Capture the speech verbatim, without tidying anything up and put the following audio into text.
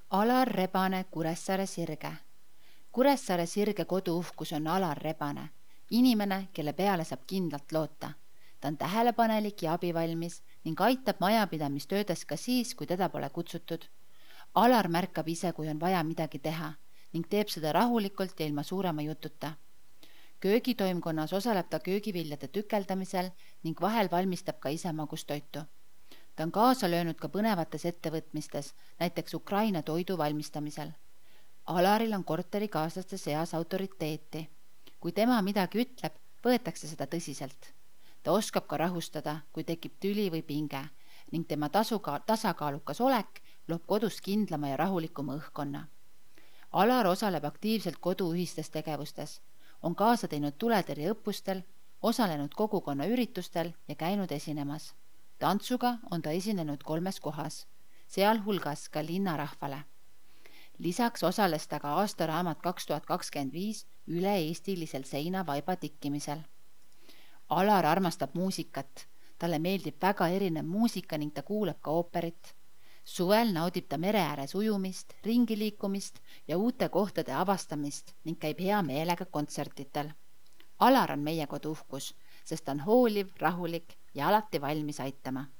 Alar Rebane Kuressaare sirge. Kuressaare sirge koduuhkus on Alar Rebane, inimene, kelle peale saab kindlalt loota. Ta on tähelepanelik ja abivalmis ning aitab majapidamistöödes ka siis, kui teda pole kutsutud. Alar märkab ise, kui on vaja midagi teha ning teeb seda rahulikult ja ilma suurema jututa. Köögitoimkonnas osaleb ta köögiviljade tükeldamisel ning vahel valmistab ka ise magustoitu. Ta on kaasa löönud ka põnevates ettevõtmistes, näiteks Ukraina toidu valmistamisel. Alaril on korterikaaslaste seas autoriteeti. Kui tema midagi ütleb, võetakse seda tõsiselt. Ta oskab ka rahustada, kui tekib tüli või pinge ning tema tasuka, tasakaalukas olek loob kodus kindlama ja rahulikuma õhkkonna. Alar osaleb aktiivselt koduühistes tegevustes, on kaasa teinud tuletõrjeõppustel, osalenud kogukonna üritustel ja käinud esinemas. Tantsuga on ta esinenud kolmes kohas, sealhulgas ka linnarahvale. Lisaks osales ta ka aastaraamat kaks tuhat kakskümmend viis üle-eestilisel seinavaiba tikkimisel. Alar armastab muusikat, talle meeldib väga erinev muusika ning ta kuulab ka ooperit. Suvel naudib ta mere ääres ujumist, ringiliikumist ja uute kohtade avastamist ning käib hea meelega kontsertitel. Alar on meie koduuhkus, sest ta on hooliv, rahulik ja alati valmis aitama.